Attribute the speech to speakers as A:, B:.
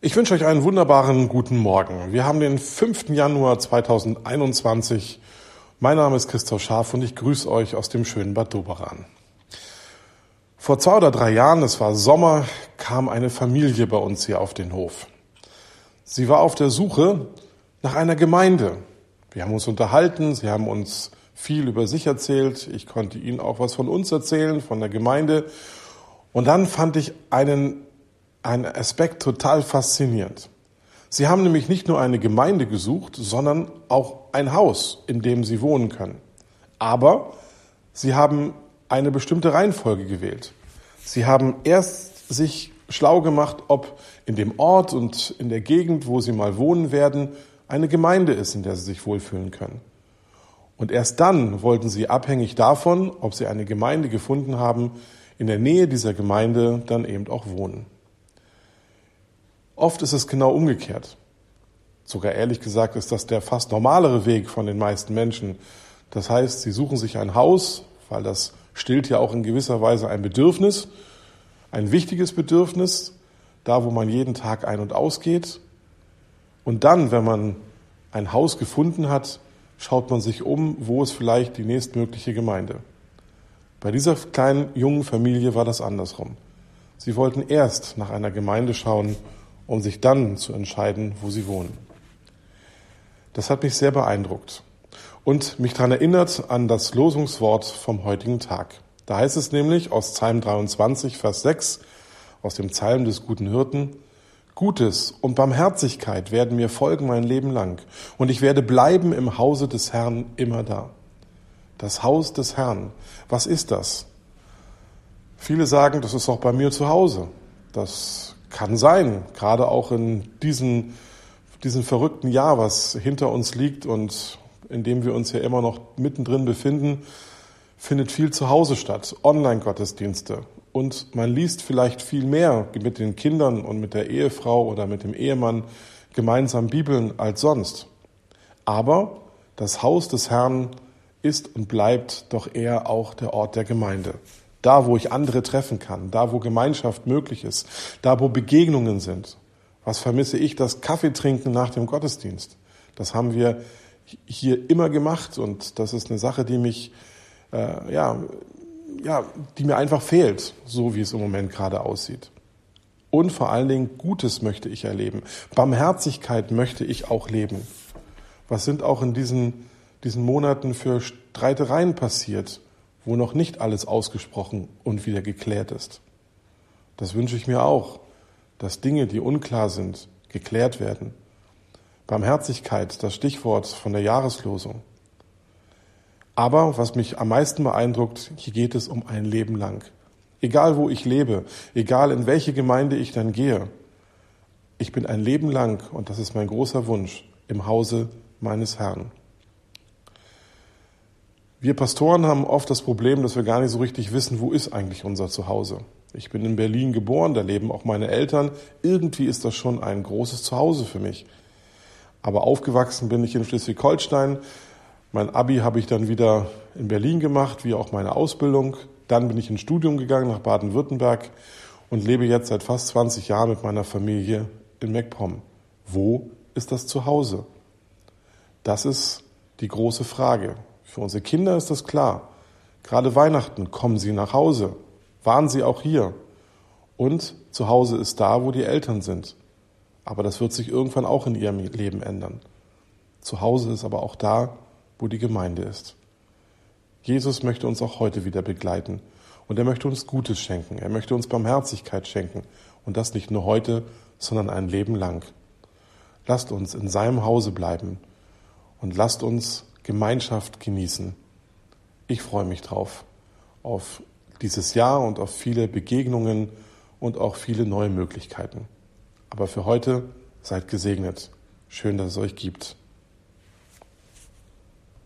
A: Ich wünsche euch einen wunderbaren guten Morgen. Wir haben den 5. Januar 2021. Mein Name ist Christoph Scharf und ich grüße euch aus dem schönen Bad Doberan. Vor 2 oder 3 Jahren, es war Sommer, kam eine Familie bei uns hier auf den Hof. Sie war auf der Suche nach einer Gemeinde. Wir haben uns unterhalten, sie haben uns viel über sich erzählt. Ich konnte ihnen auch was von uns erzählen, von der Gemeinde. Und dann fand ich einen Aspekt total faszinierend. Sie haben nämlich nicht nur eine Gemeinde gesucht, sondern auch ein Haus, in dem sie wohnen können. Aber sie haben eine bestimmte Reihenfolge gewählt. Sie haben erst sich schlau gemacht, ob in dem Ort und in der Gegend, wo sie mal wohnen werden, eine Gemeinde ist, in der sie sich wohlfühlen können. Und erst dann wollten sie, abhängig davon, ob sie eine Gemeinde gefunden haben, in der Nähe dieser Gemeinde dann eben auch wohnen. Oft ist es genau umgekehrt. Sogar ehrlich gesagt ist das der fast normalere Weg von den meisten Menschen. Das heißt, sie suchen sich ein Haus, weil das stillt ja auch in gewisser Weise ein Bedürfnis, ein wichtiges Bedürfnis, da wo man jeden Tag ein- und ausgeht. Und dann, wenn man ein Haus gefunden hat, schaut man sich um, wo ist vielleicht die nächstmögliche Gemeinde. Bei dieser kleinen jungen Familie war das andersrum. Sie wollten erst nach einer Gemeinde schauen, um sich dann zu entscheiden, wo sie wohnen. Das hat mich sehr beeindruckt und mich daran erinnert an das Losungswort vom heutigen Tag. Da heißt es nämlich aus Psalm 23, Vers 6, aus dem Psalm des guten Hirten: Gutes und Barmherzigkeit werden mir folgen mein Leben lang, und ich werde bleiben im Hause des Herrn immer da. Das Haus des Herrn, was ist das? Viele sagen, das ist auch bei mir zu Hause. Das kann sein, gerade auch in diesem verrückten Jahr, was hinter uns liegt und in dem wir uns ja immer noch mittendrin befinden, findet viel zu Hause statt, Online-Gottesdienste. Und man liest vielleicht viel mehr mit den Kindern und mit der Ehefrau oder mit dem Ehemann gemeinsam Bibeln als sonst. Aber das Haus des Herrn ist und bleibt doch eher auch der Ort der Gemeinde. Da, wo ich andere treffen kann, da, wo Gemeinschaft möglich ist, da, wo Begegnungen sind. Was vermisse ich? Das Kaffeetrinken nach dem Gottesdienst. Das haben wir hier immer gemacht und das ist eine Sache, die mich, die mir einfach fehlt, so wie es im Moment gerade aussieht. Und vor allen Dingen Gutes möchte ich erleben. Barmherzigkeit möchte ich auch leben. Was sind auch in diesen Monaten für Streitereien passiert, wo noch nicht alles ausgesprochen und wieder geklärt ist? Das wünsche ich mir auch, dass Dinge, die unklar sind, geklärt werden. Barmherzigkeit, das Stichwort von der Jahreslosung. Aber was mich am meisten beeindruckt, hier geht es um ein Leben lang. Egal wo ich lebe, egal in welche Gemeinde ich dann gehe, ich bin ein Leben lang, und das ist mein großer Wunsch, im Hause meines Herrn. Wir Pastoren haben oft das Problem, dass wir gar nicht so richtig wissen, wo ist eigentlich unser Zuhause. Ich bin in Berlin geboren, da leben auch meine Eltern. Irgendwie ist das schon ein großes Zuhause für mich. Aber aufgewachsen bin ich in Schleswig-Holstein. Mein Abi habe ich dann wieder in Berlin gemacht, wie auch meine Ausbildung. Dann bin ich ins Studium gegangen nach Baden-Württemberg und lebe jetzt seit fast 20 Jahren mit meiner Familie in MacPom. Wo ist das Zuhause? Das ist die große Frage. Für unsere Kinder ist das klar. Gerade Weihnachten kommen sie nach Hause. Waren sie auch hier? Und zu Hause ist da, wo die Eltern sind. Aber das wird sich irgendwann auch in ihrem Leben ändern. Zu Hause ist aber auch da, wo die Gemeinde ist. Jesus möchte uns auch heute wieder begleiten. Und er möchte uns Gutes schenken. Er möchte uns Barmherzigkeit schenken. Und das nicht nur heute, sondern ein Leben lang. Lasst uns in seinem Hause bleiben. Und lasst uns Gemeinschaft genießen. Ich freue mich drauf, auf dieses Jahr und auf viele Begegnungen und auch viele neue Möglichkeiten. Aber für heute seid gesegnet. Schön, dass es euch gibt.